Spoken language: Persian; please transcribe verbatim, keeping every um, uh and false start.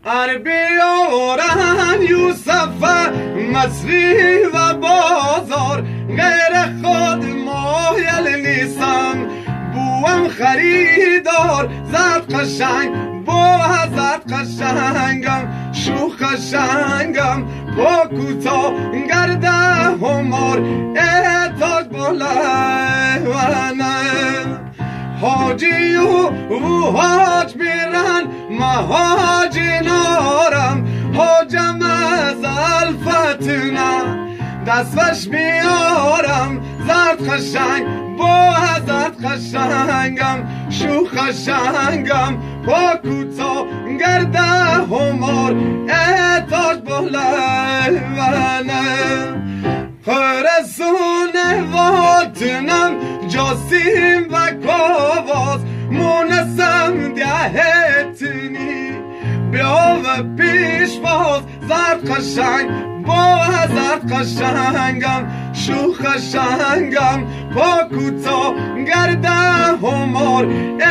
ار بیارم یوسف مصری و بازار غیر خود مایل نیستم بوم خریدار زد قشنگ با زد قشنگم شو قشنگم با کوتا گرده همار اتاج بلونه حاجی و حاج میرن مهاج نارم حاجم از الفتنه دستش میارم زرد قشنگ با زرد قشنگم شو قشنگم با کوتا گرده همار اتاج بلونه خرسون واتنم جاسیم و کاواز مونسم دهتنی بیا و پیش باز زرد قشنگ با زرد قشنگم شو قشنگم با کوتا گرده همار